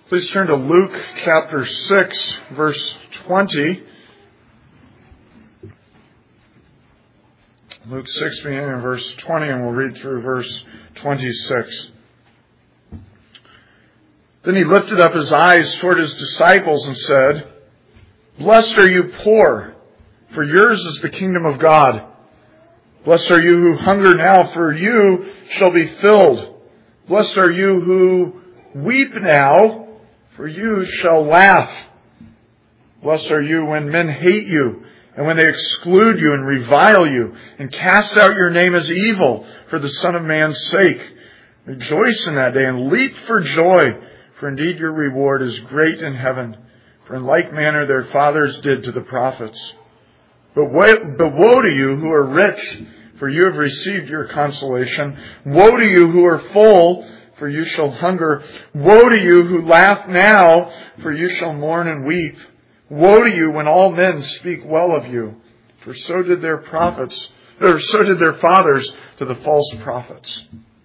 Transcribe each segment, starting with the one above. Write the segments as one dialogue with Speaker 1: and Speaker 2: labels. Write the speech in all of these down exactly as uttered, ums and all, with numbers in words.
Speaker 1: Please turn to Luke chapter six, verse twenty. Luke six, beginning in verse twenty, and we'll read through verse twenty-six. Then he lifted up his eyes toward his disciples and said, "Blessed are you poor, for yours is the kingdom of God. Blessed are you who hunger now, for you shall be filled. Blessed are you who weep now, for you shall laugh. Blessed are you when men hate you, and when they exclude you and revile you, and cast out your name as evil for the Son of Man's sake. Rejoice in that day and leap for joy, for indeed your reward is great in heaven. For in like manner their fathers did to the prophets. But woe to you who are rich, for you have received your consolation. Woe to you who are full, for you shall hunger. Woe to you who laugh now, for you shall mourn and weep. Woe to you when all men speak well of you, for so did their prophets, or so did their fathers to the false prophets."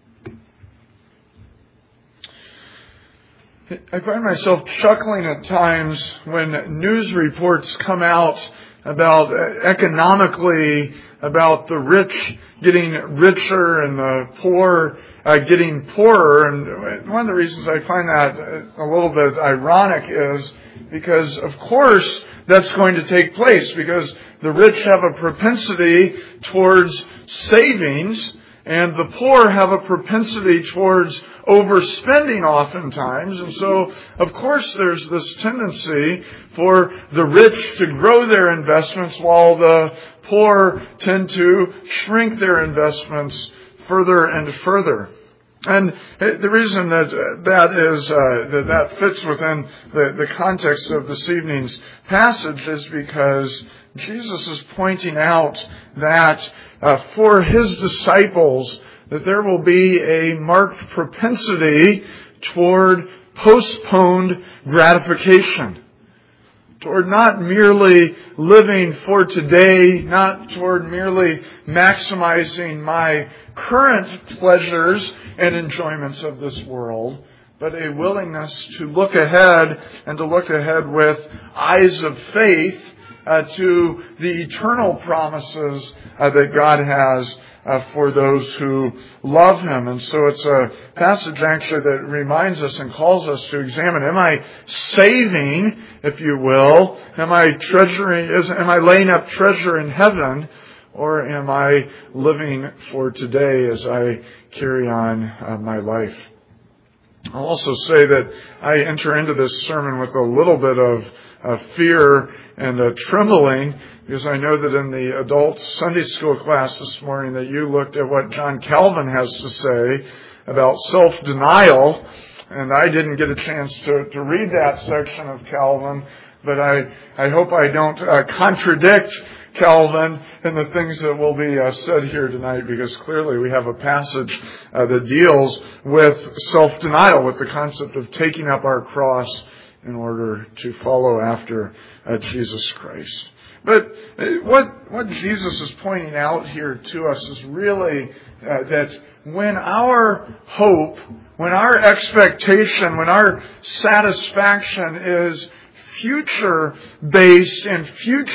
Speaker 1: I find myself chuckling at times when news reports come out about economically, about the rich getting richer and the poor uh, getting poorer. And one of the reasons I find that a little bit ironic is because, of course, that's going to take place because the rich have a propensity towards savings and the poor have a propensity towards overspending oftentimes. And so, of course, there's this tendency for the rich to grow their investments while the poor tend to shrink their investments further and further. And the reason that that is uh, that that fits within the, the context of this evening's passage is because Jesus is pointing out that uh, for His disciples that there will be a marked propensity toward postponed gratification, toward not merely living for today, not toward merely maximizing my current pleasures and enjoyments of this world, but a willingness to look ahead and to look ahead with eyes of faith uh, to the eternal promises uh, that God has uh, for those who love Him. And so it's a passage actually that reminds us and calls us to examine, am I saving, if you will? Am I treasuring, is, am I laying up treasure in heaven? Or am I living for today as I carry on uh, my life? I'll also say that I enter into this sermon with a little bit of uh, fear and uh, trembling, because I know that in the adult Sunday school class this morning that you looked at what John Calvin has to say about self-denial, and I didn't get a chance to, to read that section of Calvin, but I, I hope I don't uh, contradict Calvin and the things that will be uh, said here tonight, because clearly we have a passage uh, that deals with self-denial, with the concept of taking up our cross in order to follow after uh, Jesus Christ. But what what Jesus is pointing out here to us is really uh, that when our hope, when our expectation, when our satisfaction is future-based and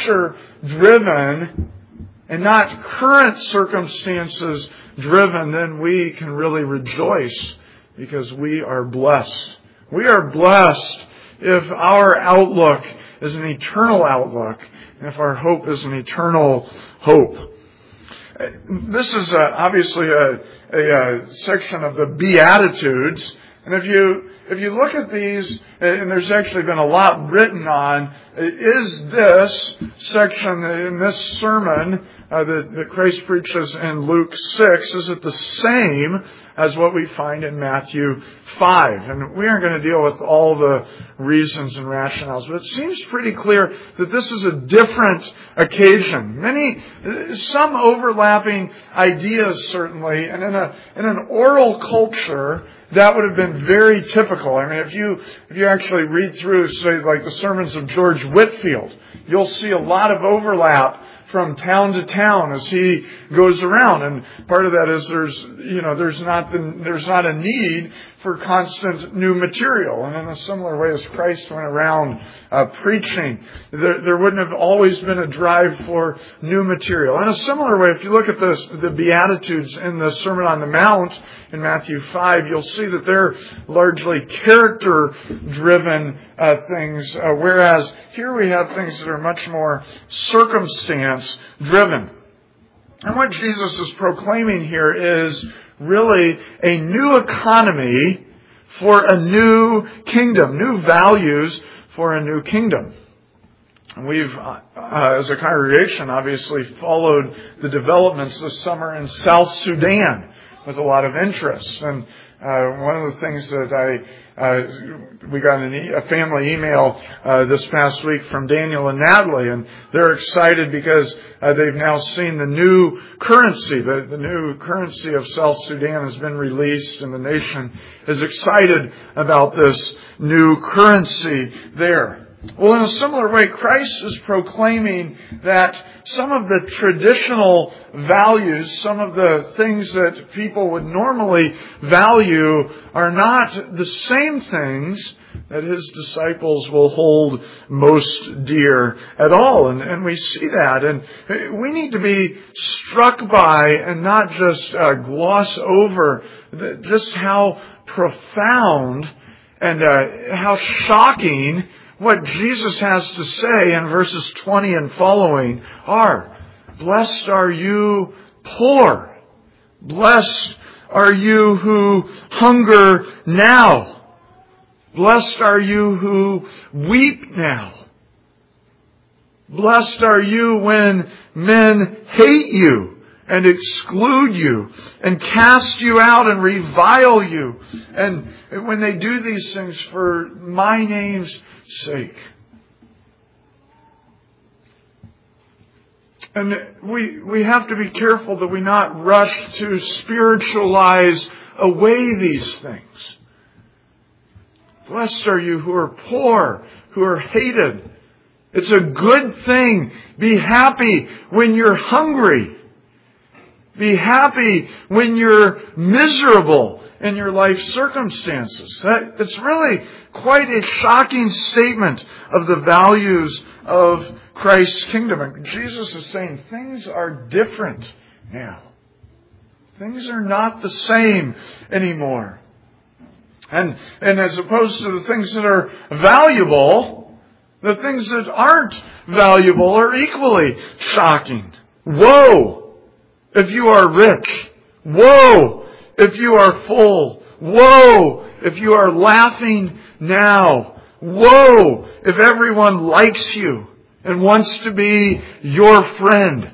Speaker 1: future-driven and not current circumstances-driven, then we can really rejoice because we are blessed. We are blessed if our outlook is an eternal outlook and if our hope is an eternal hope. This is uh, obviously a, a, a section of the Beatitudes, and if you If you look at these, and there's actually been a lot written on, is this section in this sermon uh, that, that Christ preaches in Luke six, is it the same as what we find in Matthew five? And we aren't going to deal with all the reasons and rationales, but it seems pretty clear that this is a different occasion. Many, some overlapping ideas certainly, and in a in an oral culture, that would have been very typical. I mean, if you if you actually read through, say, like the sermons of George Whitefield, you'll see a lot of overlap from town to town as he goes around. And part of that is there's, you know, there's not the, there's not a need for constant new material. And in a similar way as Christ went around uh, preaching, there, there wouldn't have always been a drive for new material. In a similar way, if you look at the, the Beatitudes in the Sermon on the Mount in Matthew five, you'll see that they're largely character-driven uh, things, uh, whereas here we have things that are much more circumstance-driven. And what Jesus is proclaiming here is really a new economy for a new kingdom, new values for a new kingdom. And we've, uh, as a congregation, obviously followed the developments this summer in South Sudan with a lot of interest. And uh, one of the things that I, uh, we got an e- a family email uh, this past week from Daniel and Natalie, and they're excited because uh, they've now seen the new currency. The, the new currency of South Sudan has been released, and the nation is excited about this new currency there. Well, in a similar way, Christ is proclaiming that some of the traditional values, some of the things that people would normally value are not the same things that His disciples will hold most dear at all. And, and we see that. And we need to be struck by and not just uh, gloss over the, just how profound and uh, how shocking what Jesus has to say in verses twenty and following are. Blessed are you poor. Blessed are you who hunger now. Blessed are you who weep now. Blessed are you when men hate you and exclude you and cast you out and revile you. And when they do these things for my name's sake. And we we have to be careful that we not rush to spiritualize away these things. Blessed are you who are poor, who are hated. It's a good thing. Be happy when you're hungry. Be happy when you're miserable in your life circumstances. That, it's really quite a shocking statement of the values of Christ's kingdom. And Jesus is saying things are different now. Things are not the same anymore. And, and as opposed to the things that are valuable, the things that aren't valuable are equally shocking. Woe if you are rich. Woe if you are full. Woe if you are laughing now. Woe if everyone likes you and wants to be your friend.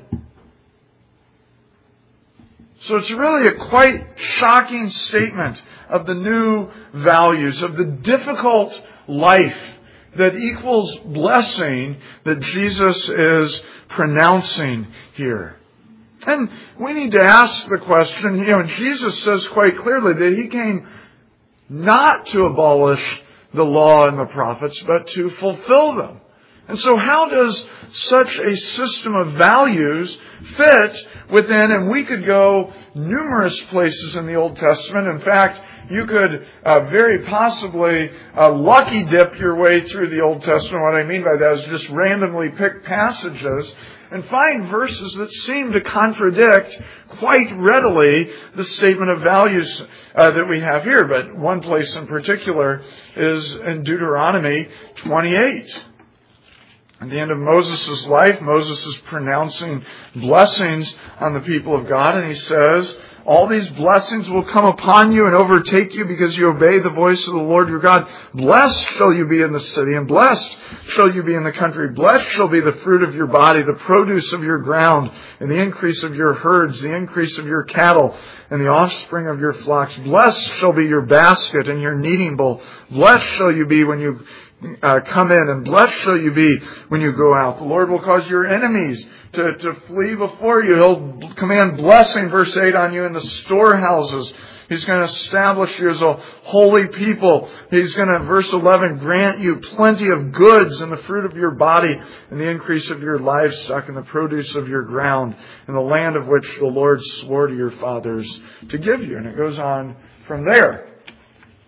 Speaker 1: So it's really a quite shocking statement of the new values, of the difficult life that equals blessing that Jesus is pronouncing here. And we need to ask the question, you know, Jesus says quite clearly that He came not to abolish the law and the prophets, but to fulfill them. And so how does such a system of values fit within, and we could go numerous places in the Old Testament. In fact, you could uh, very possibly uh, lucky dip your way through the Old Testament. What I mean by that is just randomly pick passages and find verses that seem to contradict quite readily the statement of values uh, that we have here. But one place in particular is in Deuteronomy twenty-eight. At the end of Moses' life, Moses is pronouncing blessings on the people of God, and he says, all these blessings will come upon you and overtake you because you obey the voice of the Lord your God. Blessed shall you be in the city, and blessed shall you be in the country. Blessed shall be the fruit of your body, the produce of your ground, and the increase of your herds, the increase of your cattle, and the offspring of your flocks. Blessed shall be your basket and your kneading bowl. Blessed shall you be when you Uh, come in, and blessed shall you be when you go out. The Lord will cause your enemies to, to flee before you. He'll command blessing, verse eight, on you in the storehouses. He's going to establish you as a holy people. He's going to, verse eleven, grant you plenty of goods and the fruit of your body and the increase of your livestock and the produce of your ground in the land of which the Lord swore to your fathers to give you. And it goes on from there.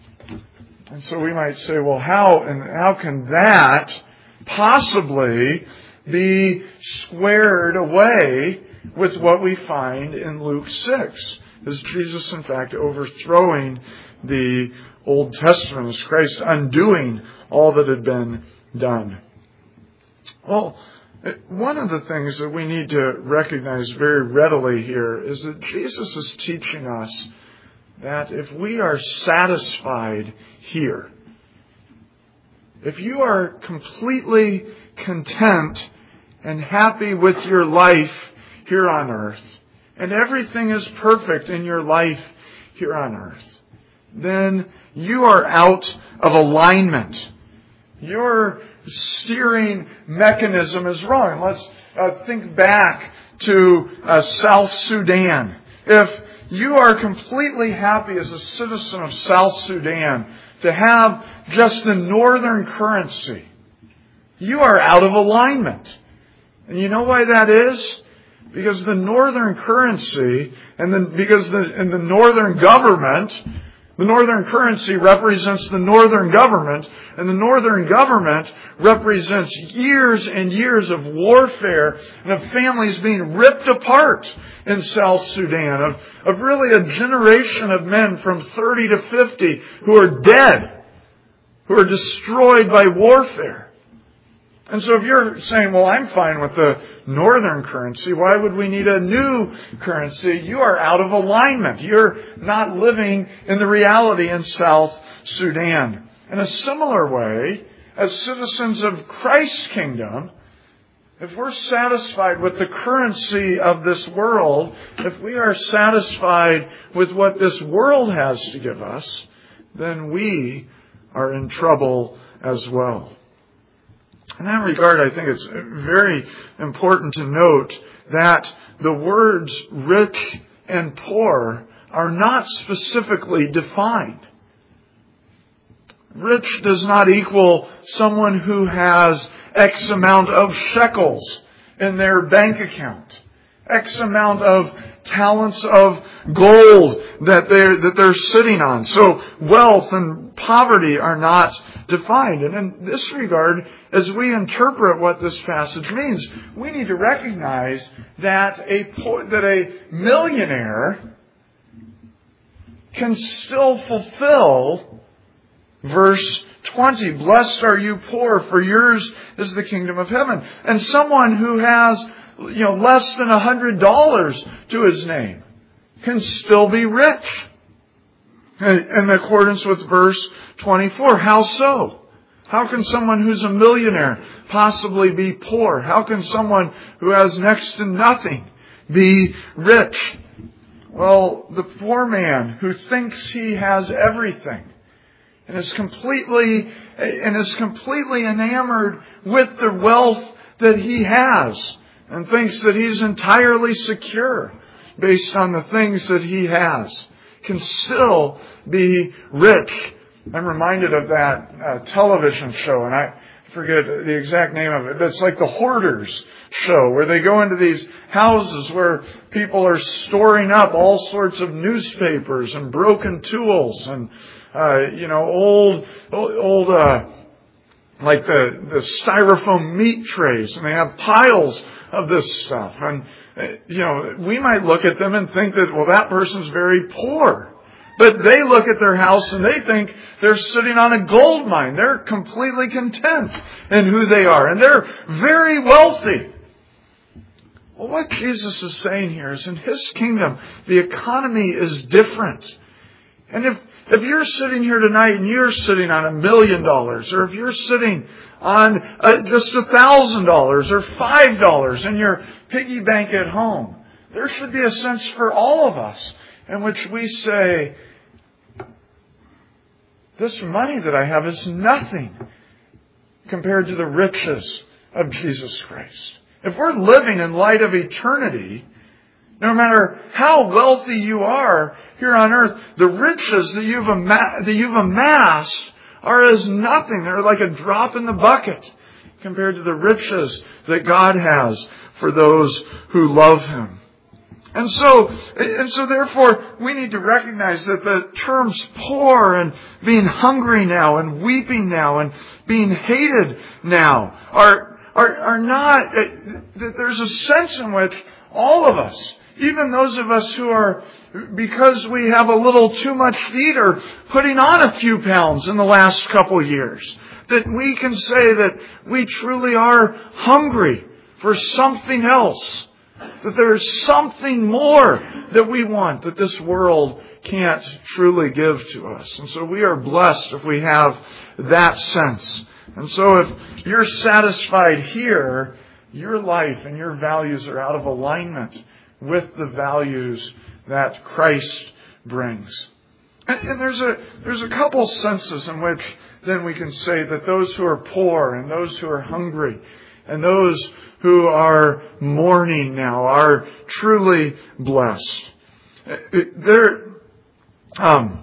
Speaker 1: And so we might say, well, how and how can that possibly be squared away with what we find in Luke six? Is Jesus, in fact, overthrowing the Old Testament? Is Christ undoing all that had been done? Well, one of the things that we need to recognize very readily here is that Jesus is teaching us that if we are satisfied here, if you are completely content and happy with your life here on earth, and everything is perfect in your life here on earth, then you are out of alignment. Your steering mechanism is wrong. Let's uh, think back to uh, South Sudan. If you are completely happy as a citizen of South Sudan to have just the northern currency, you are out of alignment. And you know why that is? Because the northern currency and the, because the, and the northern government, the northern currency represents the northern government, and the northern government represents years and years of warfare and of families being ripped apart in South Sudan, of, of really a generation of men from thirty to fifty who are dead, who are destroyed by warfare. And so if you're saying, well, I'm fine with the northern currency, why would we need a new currency? You are out of alignment. You're not living in the reality in South Sudan. In a similar way, as citizens of Christ's kingdom, if we're satisfied with the currency of this world, if we are satisfied with what this world has to give us, then we are in trouble as well. In that regard, I think it's very important to note that the words rich and poor are not specifically defined. Rich does not equal someone who has X amount of shekels in their bank account, X amount of talents of gold that they're, that they're sitting on. So wealth and poverty are not defined. And in this regard, as we interpret what this passage means, we need to recognize that a, that a millionaire can still fulfill verse twenty. Blessed are you poor, for yours is the kingdom of heaven. And someone who has, you know, less than a hundred dollars to his name can still be rich. In accordance with verse twenty-four. How so? How can someone who's a millionaire possibly be poor? How can someone who has next to nothing be rich? Well, the poor man who thinks he has everything and is completely and is completely enamored with the wealth that he has and thinks that he's entirely secure based on the things that he has, can still be rich. I'm reminded of that uh, television show, and I forget the exact name of it, but it's like the Hoarders show, where they go into these houses where people are storing up all sorts of newspapers and broken tools and, uh, you know, old, old, uh, like the, the styrofoam meat trays, and they have piles of this stuff. And, you know, we might look at them and think that, well, that person's very poor. But they look at their house and they think they're sitting on a gold mine. They're completely content in who they are. And they're very wealthy. Well, what Jesus is saying here is in His kingdom, the economy is different. And if, if you're sitting here tonight and you're sitting on a million dollars, or if you're sitting on uh, just a thousand dollars or five dollars in your piggy bank at home, there should be a sense for all of us in which we say, this money that I have is nothing compared to the riches of Jesus Christ. If we're living in light of eternity, no matter how wealthy you are here on earth, the riches that you've, ama- that you've amassed are as nothing. They're like a drop in the bucket compared to the riches that God has for those who love Him. And so, and so therefore, we need to recognize that the terms poor and being hungry now and weeping now and being hated now are, are, are not, that there's a sense in which all of us, even those of us who are, because we have a little too much to eat, are putting on a few pounds in the last couple of years, that we can say that we truly are hungry for something else. That there's something more that we want that this world can't truly give to us. And so we are blessed if we have that sense. And so if you're satisfied here, your life and your values are out of alignment with the values that Christ brings. And, and there's a there's a couple senses in which then we can say that those who are poor and those who are hungry and those who are mourning now are truly blessed. There, um,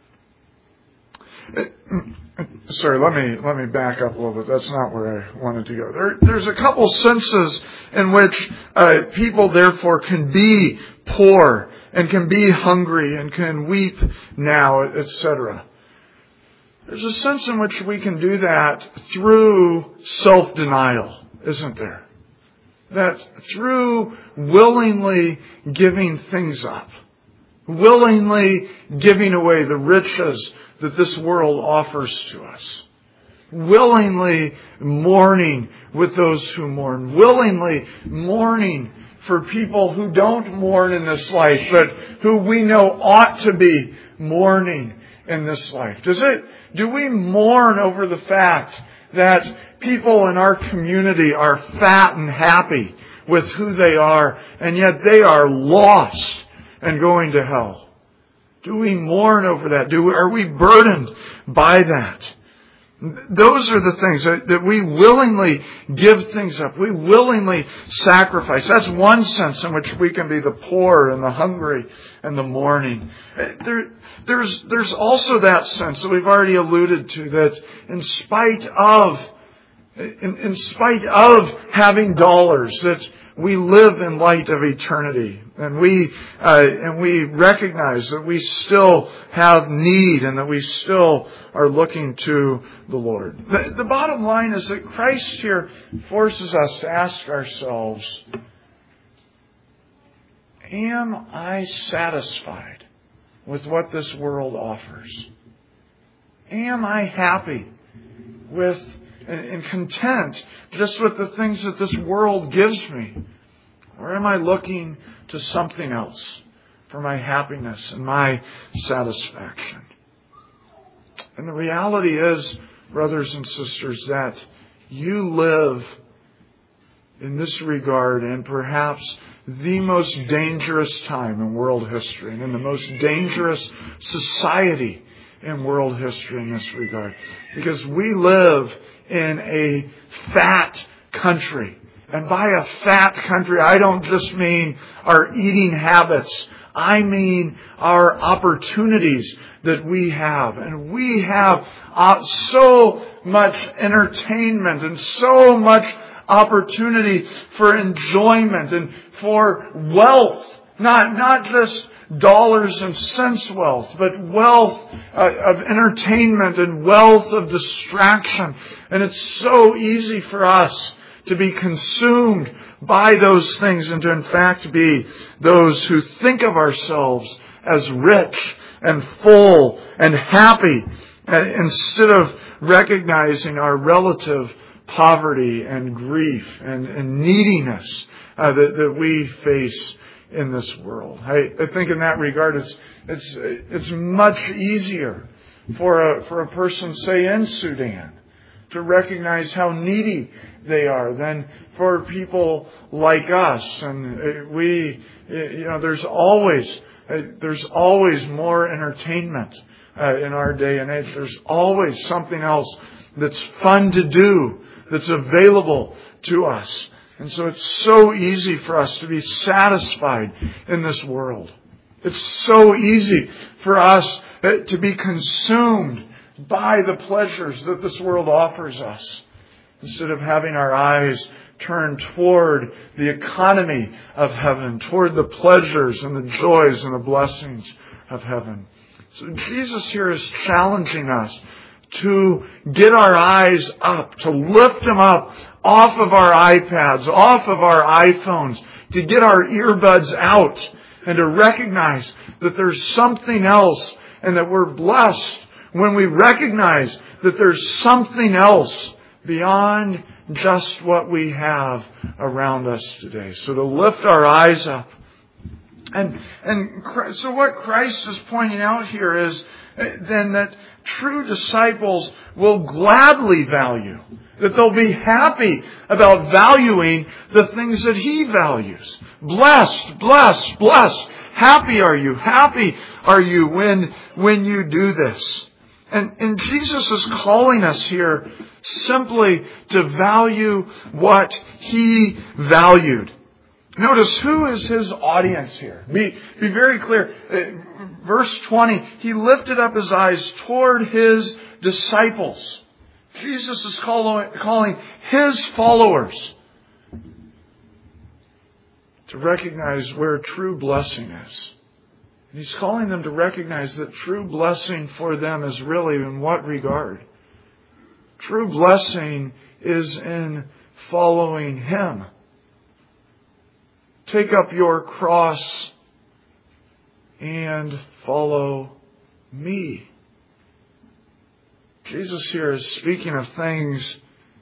Speaker 1: sorry, let me let me back up a little bit. That's not where I wanted to go. There, there's a couple senses in which uh, people therefore can be poor and can be hungry and can weep now, et cetera. There's a sense in which we can do that through self-denial, isn't there? That through willingly giving things up, willingly giving away the riches that this world offers to us, willingly mourning with those who mourn, willingly mourning for people who don't mourn in this life, but who we know ought to be mourning in this life. Does it? Do we mourn over the fact that people in our community are fat and happy with who they are, and yet they are lost and going to hell? Do we mourn over that? Do we, are we burdened by that? Those are the things that, that we willingly give things up. We willingly sacrifice. That's one sense in which we can be the poor and the hungry and the mourning. There, there's, there's also that sense that we've already alluded to, that in spite of, in, in spite of having dollars, that we live in light of eternity, and we uh, and we recognize that we still have need, and that we still are looking to the Lord. The, the bottom line is that Christ here forces us to ask ourselves, am I satisfied with what this world offers? Am I happy with and content just with the things that this world gives me? Or am I looking to something else for my happiness and my satisfaction? And the reality is, brothers and sisters, that you live in this regard in perhaps the most dangerous time in world history, and in the most dangerous society in world history in this regard. Because we live in a fat country. And by a fat country, I don't just mean our eating habits. I mean our opportunities that we have. And we have uh, so much entertainment and so much opportunity for enjoyment and for wealth. Not, not just dollars and cents wealth, but wealth uh, of entertainment and wealth of distraction. And it's so easy for us to be consumed by those things and to in fact be those who think of ourselves as rich and full and happy, uh, instead of recognizing our relative poverty and grief and, and neediness uh, that, that we face in this world. I, I think in that regard, it's it's it's much easier for a for a person, say in Sudan, to recognize how needy they are than for people like us. And we, you know, there's always there's always more entertainment uh, in our day and age. There's always something else that's fun to do, that's available to us. And so it's so easy for us to be satisfied in this world. It's so easy for us to be consumed by the pleasures that this world offers us. instead of having our eyes turned toward the economy of heaven, toward the pleasures and the joys and the blessings of heaven. So Jesus here is challenging us to get our eyes up, to lift them up off of our iPads, off of our iPhones, to get our earbuds out and to recognize that there's something else and that we're blessed when we recognize that there's something else beyond just what we have around us today. So to lift our eyes up. And, and so what Christ is pointing out here is then that true disciples will gladly value, that they'll be happy about valuing the things that He values. Blessed, blessed, blessed. Happy are you, happy are you when, when you do this. And, and Jesus is calling us here simply to value what He valued. Notice, who is His audience here? Be, be very clear. Uh, verse twenty, He lifted up His eyes toward His disciples. Jesus is call, calling His followers to recognize where true blessing is. And He's calling them to recognize that true blessing for them is really in what regard? True blessing is in following Him. Take up your cross and follow me. Jesus here is speaking of things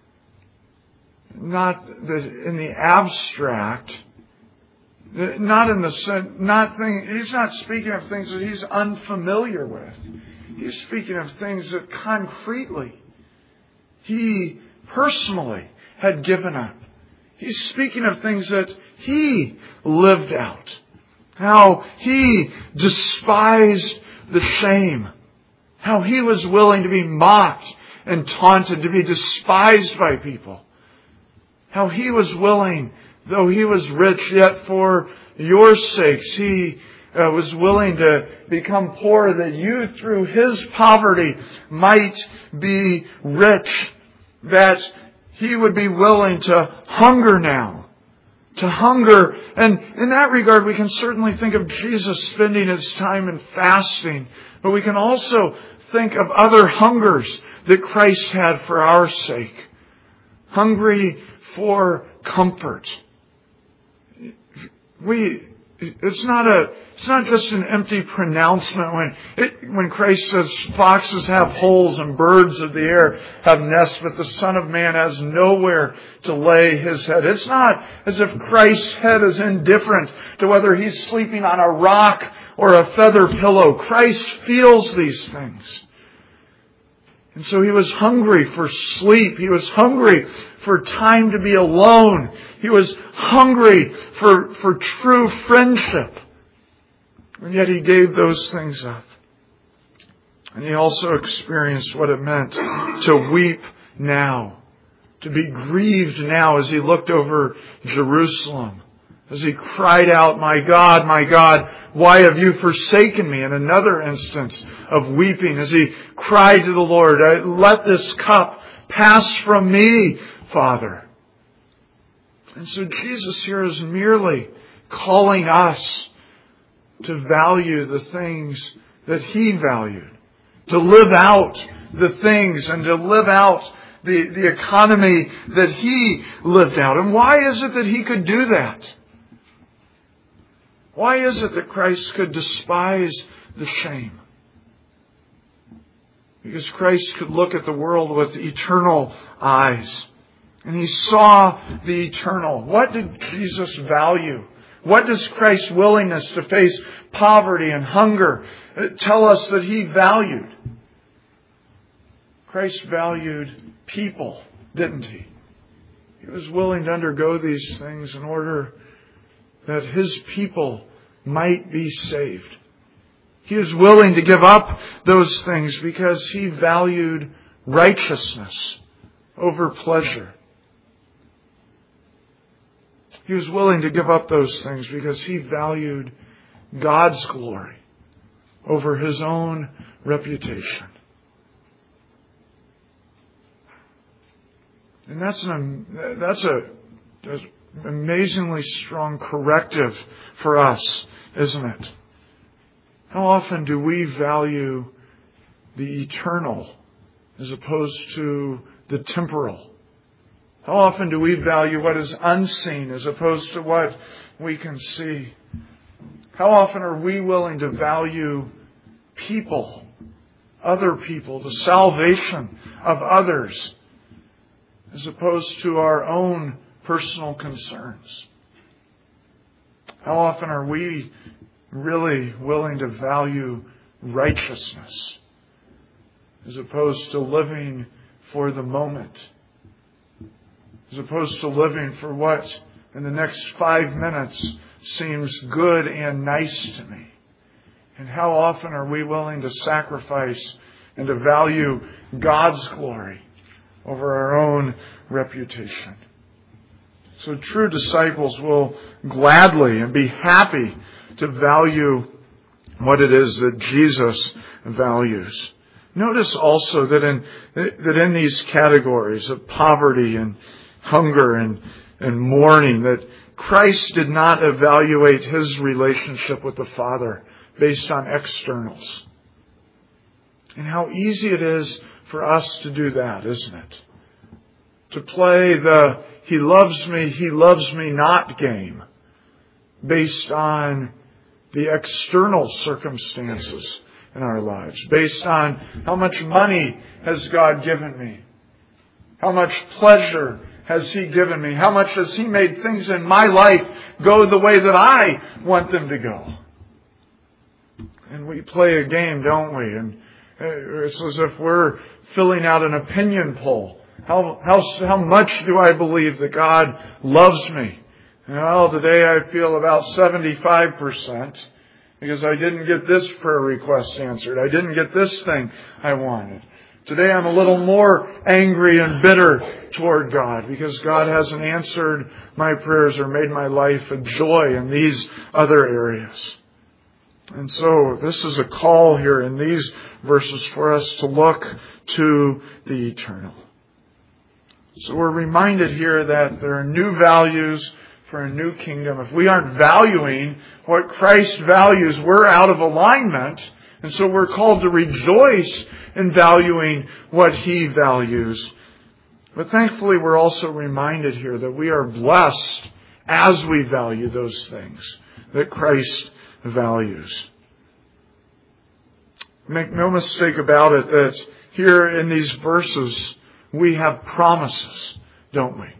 Speaker 1: not that in the abstract, not in the not thing. He's not speaking of things that He's unfamiliar with. He's speaking of things that concretely He personally had given up. He's speaking of things that He lived out. How He despised the shame. How He was willing to be mocked and taunted, to be despised by people. How He was willing, though He was rich, yet for your sakes He uh, was willing to become poor, that you through His poverty might be rich. That He would be willing to hunger now. To hunger. And in that regard, we can certainly think of Jesus spending His time in fasting. But we can also think of other hungers that Christ had for our sake. Hungry for comfort. We... It's not a. It's not just an empty pronouncement when it, when Christ says foxes have holes and birds of the air have nests, but the Son of Man has nowhere to lay His head. It's not as if Christ's head is indifferent to whether He's sleeping on a rock or a feather pillow. Christ feels these things. And so He was hungry for sleep. He was hungry for time to be alone. He was hungry for, for true friendship. And yet He gave those things up. And He also experienced what it meant to weep now. To be grieved now as He looked over Jerusalem. As He cried out, "My God, my God, why have you forsaken me?" In another instance of weeping, as He cried to the Lord, "Let this cup pass from me, Father." And so Jesus here is merely calling us to value the things that He valued. To live out the things and to live out the, the economy that He lived out. And why is it that He could do that? Why is it that Christ could despise the shame? Because Christ could look at the world with eternal eyes. And He saw the eternal. What did Jesus value? What does Christ's willingness to face poverty and hunger tell us that He valued? Christ valued people, didn't He? He was willing to undergo these things in order that His people might be saved. He is willing to give up those things because He valued righteousness over pleasure. He was willing to give up those things because He valued God's glory over His own reputation. And that's an that's a, an amazingly strong corrective for us, isn't it? How often do we value the eternal as opposed to the temporal? How often do we value what is unseen as opposed to what we can see? How often are we willing to value people, other people, the salvation of others, as opposed to our own personal concerns? How often are we really willing to value righteousness as opposed to living for the moment? As opposed to living for what in the next five minutes seems good and nice to me? And how often are we willing to sacrifice and to value God's glory over our own reputation? So true disciples will gladly and be happy to value what it is that Jesus values. Notice also that in that in these categories of poverty and hunger and, and mourning, that Christ did not evaluate His relationship with the Father based on externals. And how easy it is for us to do that, isn't it? To play the He loves me, He loves me not game based on the external circumstances in our lives, based on how much money has God given me, how much pleasure has He given me, how much has He made things in my life go the way that I want them to go. And we play a game, don't we? And it's as if we're filling out an opinion poll. How how how much do I believe that God loves me? Well, today I feel about seventy-five percent because I didn't get this prayer request answered. I didn't get this thing I wanted. Today I'm a little more angry and bitter toward God because God hasn't answered my prayers or made my life a joy in these other areas. And so this is a call here in these verses for us to look to the eternal. So we're reminded here that there are new values for a new kingdom. If we aren't valuing what Christ values, we're out of alignment. And so we're called to rejoice in valuing what He values. But thankfully, we're also reminded here that we are blessed as we value those things that Christ values. Make no mistake about it that here in these verses, we have promises, don't we?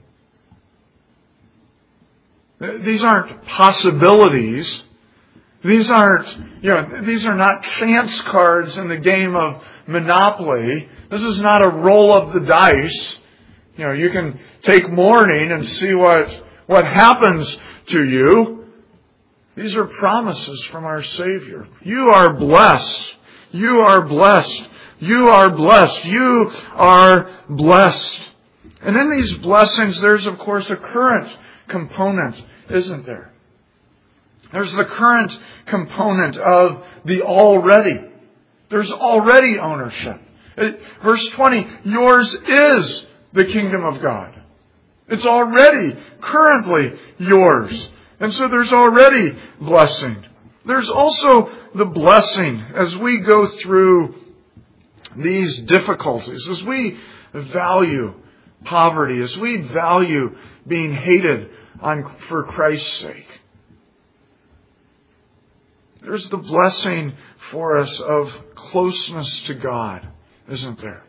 Speaker 1: These aren't possibilities. These aren't, you know, these are not chance cards in the game of Monopoly. This is not a roll of the dice. You know, you can take mourning and see what, what happens to you. These are promises from our Savior. You are blessed. You are blessed. You are blessed. You are blessed. And in these blessings, there's of course a current component, isn't there? There's the current component of the already. There's already ownership. It, verse twenty, yours is the kingdom of God. It's already, currently yours. And so there's already blessing. There's also the blessing as we go through these difficulties, as we value poverty, as we value being hated on for Christ's sake. There's the blessing for us of closeness to God, isn't there?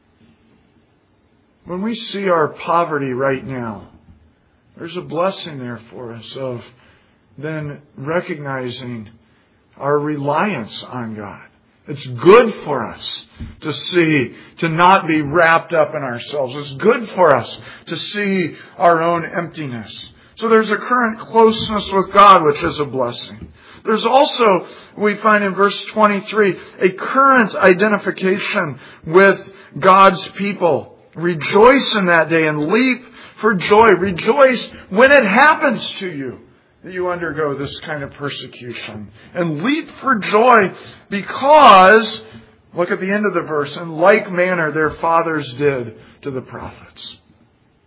Speaker 1: When we see our poverty right now, there's a blessing there for us of then recognizing our reliance on God. It's good for us to see, to not be wrapped up in ourselves. It's good for us to see our own emptiness. So there's a current closeness with God, which is a blessing. There's also, we find in verse twenty-three, a current identification with God's people. Rejoice in that day and leap for joy. Rejoice when it happens to you that you undergo this kind of persecution. And leap for joy because, look at the end of the verse, in like manner their fathers did to the prophets.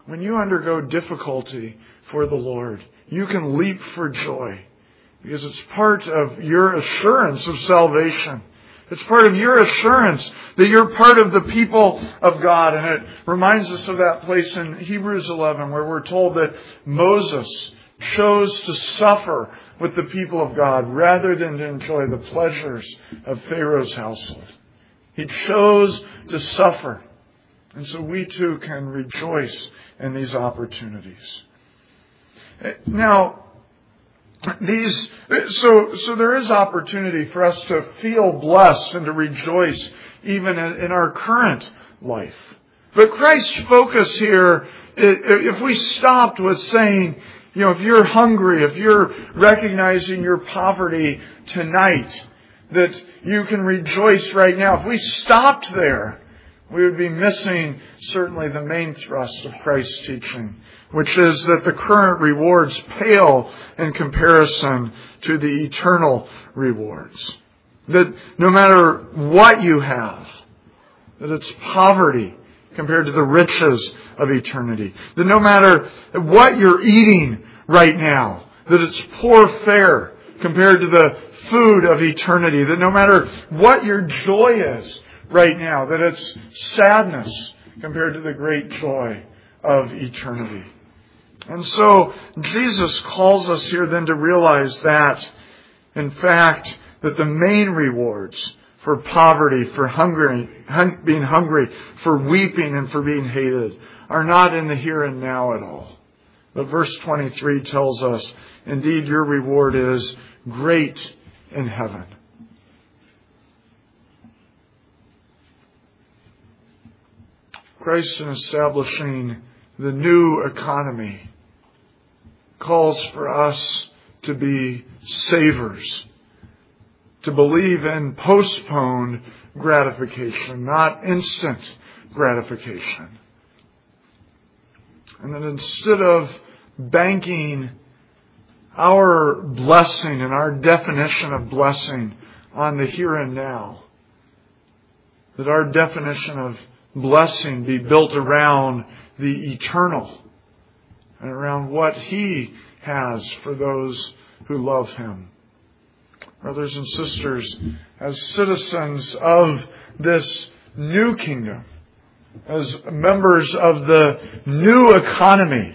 Speaker 1: when you undergo difficulty for the Lord, you can leap for joy because it's part of your assurance of salvation. It's part of your assurance that you're part of the people of God. And it reminds us of that place in Hebrews eleven where we're told that Moses chose to suffer with the people of God rather than to enjoy the pleasures of Pharaoh's household. He chose to suffer. And so we too can rejoice in these opportunities. Now, these, so, so there is opportunity for us to feel blessed and to rejoice even in, in our current life. But Christ's focus here, if we stopped with saying, you know, if you're hungry, if you're recognizing your poverty tonight, that you can rejoice right now. If we stopped there, we would be missing certainly the main thrust of Christ's teaching, which is that the current rewards pale in comparison to the eternal rewards. That no matter what you have, that it's poverty compared to the riches of eternity. That no matter what you're eating right now, that it's poor fare compared to the food of eternity. That no matter what your joy is right now, that it's sadness compared to the great joy of eternity. And so Jesus calls us here then to realize that, in fact, that the main rewards for poverty, for hungry, hung, being hungry, for weeping, and for being hated are not in the here and now at all. But verse twenty-three tells us, indeed, your reward is great in heaven. Christ, in establishing the new economy, calls for us to be savers, to believe in postponed gratification, not instant gratification. And that instead of banking our blessing and our definition of blessing on the here and now, that our definition of blessing be built around the eternal and around what He has for those who love Him. Brothers and sisters, as citizens of this new kingdom, as members of the new economy,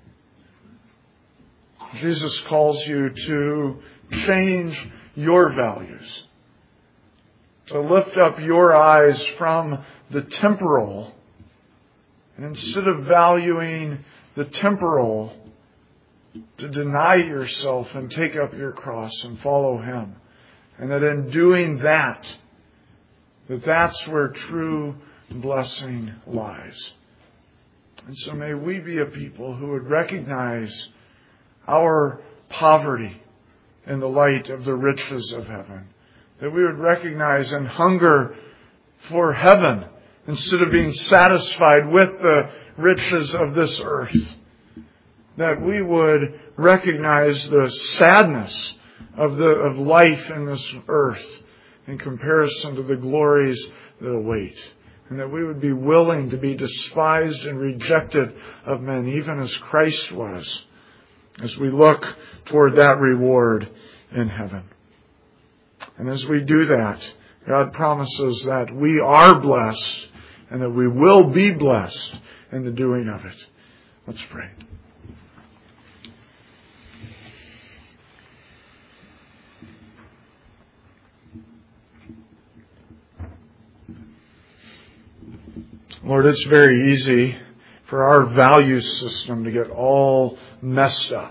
Speaker 1: Jesus calls you to change your values, to lift up your eyes from the temporal, and instead of valuing the temporal, to deny yourself and take up your cross and follow Him. And that in doing that, that that's where true blessing lies. And so may we be a people who would recognize our poverty in the light of the riches of heaven. That we would recognize and hunger for heaven instead of being satisfied with the riches of this earth. That we would recognize the sadness of the of life in this earth in comparison to the glories that await. And that we would be willing to be despised and rejected of men, even as Christ was, as we look toward that reward in heaven. And as we do that, God promises that we are blessed and that we will be blessed in the doing of it. Let's pray. Lord, it's very easy for our value system to get all messed up.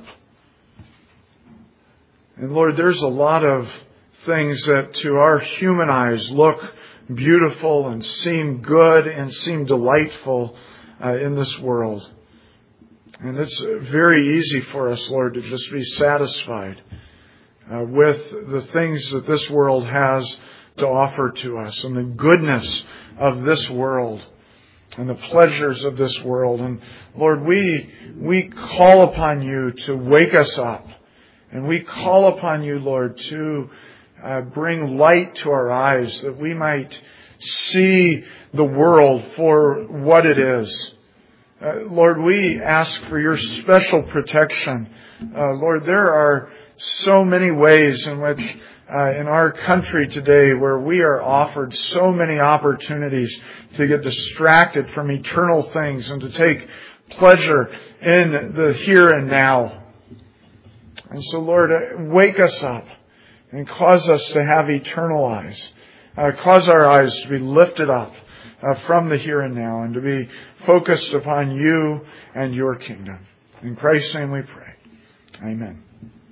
Speaker 1: And Lord, there's a lot of things that to our human eyes look beautiful and seem good and seem delightful uh, in this world. And it's very easy for us, Lord, to just be satisfied uh, with the things that this world has to offer to us and the goodness of this world and the pleasures of this world. And Lord, we we call upon You to wake us up. And we call upon You, Lord, to uh, bring light to our eyes that we might see the world for what it is. Uh, Lord, we ask for your special protection. Uh, Lord, there are so many ways in which uh, in our country today where we are offered so many opportunities to get distracted from eternal things and to take pleasure in the here and now. And so, Lord, wake us up and cause us to have eternal eyes. Uh, cause our eyes to be lifted up uh, from the here and now and to be focused upon you and your kingdom. In Christ's name we pray. Amen.